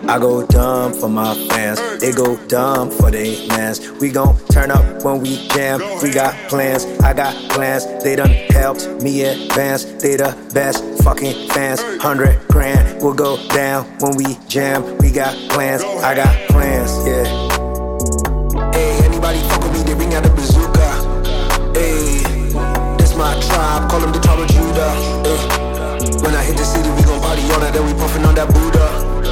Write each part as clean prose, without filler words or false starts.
I go dumb for my fans, they go dumb for they mans. We gon' turn up when we jam, we got plans, I got plans. They done helped me advance, they the best fucking fans. 100 grand will go down when we jam, we got plans, I got plans, yeah. Hey, anybody fuck with me, they bring out the bazooka. Hey, this my tribe, call them the tribe of Judah. Hey, when I hit the city, we gon' party all night, then we puffin' on that Buddha.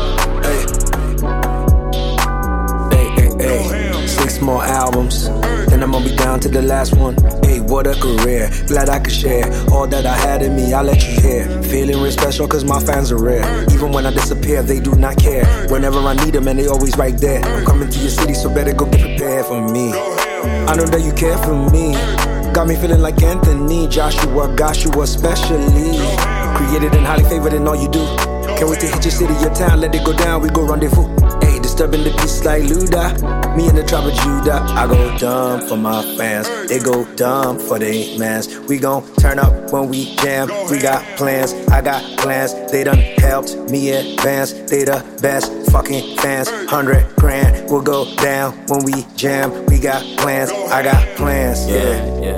Hey, 6 more albums, then I'm gonna be down to the last one. Hey, what a career, glad I could share all that I had in me, I let you hear. Feeling real special cause my fans are rare. Even when I disappear, they do not care. Whenever I need them and they always right there. I'm coming to your city, so better go get prepared for me. I know that you care for me. Got me feeling like Anthony, Joshua, especially. Created and highly favored in all you do. Can't wait to hit your city, your town, let it go down, we go rendezvous. Ayy, disturbing the peace like Luda. Me and the tribe of Judah. I go dumb for my fans, they go dumb for they mans. We gon' turn up when we jam, we got plans, I got plans. They done helped me advance, they the best fucking fans. 100 grand will go down when we jam, we got plans, I got plans, yeah.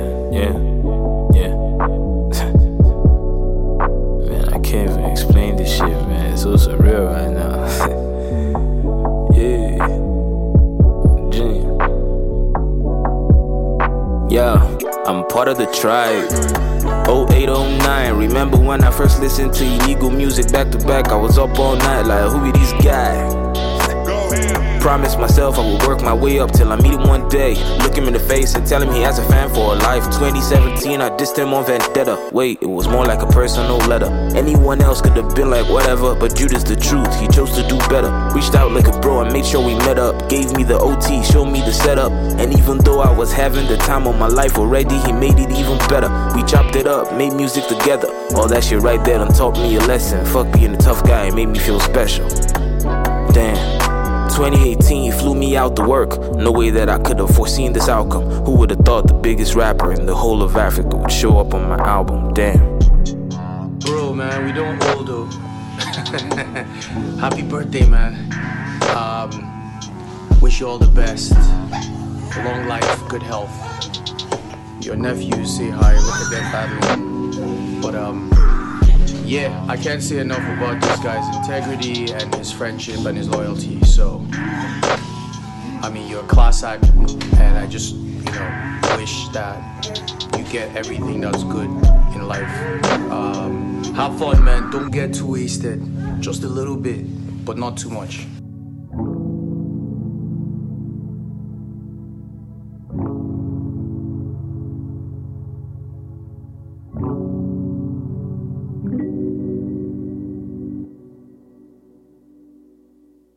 Man, I can't even explain this shit, man. It's so surreal right now. Yeah, I'm part of the tribe. 0809, remember when I first listened to illegal music back to back? I was up all night like, who be these guys? Promised myself I would work my way up till I meet him one day. Look him in the face and tell him he has a fan for a life. 2017, I dissed him on Vendetta. Wait, it was more like a personal letter. Anyone else could have been like whatever, but Judas the truth, he chose to do better. Reached out like a bro and made sure we met up. Gave me the OT, showed me the setup. And even though I was having the time of my life already, he made it even better. We chopped it up, made music together. All that shit right there done taught me a lesson. Fuck being a tough guy, it made me feel special. Damn. 2018, he flew me out to work. No way that I could have foreseen this outcome. Who would have thought the biggest rapper in the whole of Africa would show up on my album? Damn. Bro, man, we don't hold though. Happy birthday, man. Wish you all the best. Long life, good health. Your nephews say hi, look at them battling. But yeah, I can't say enough about this guy's integrity and his friendship and his loyalty. So, I mean, you're a class act, and I just, wish that you get everything that's good in life. Have fun, man. Don't get too wasted. Just a little bit, but not too much.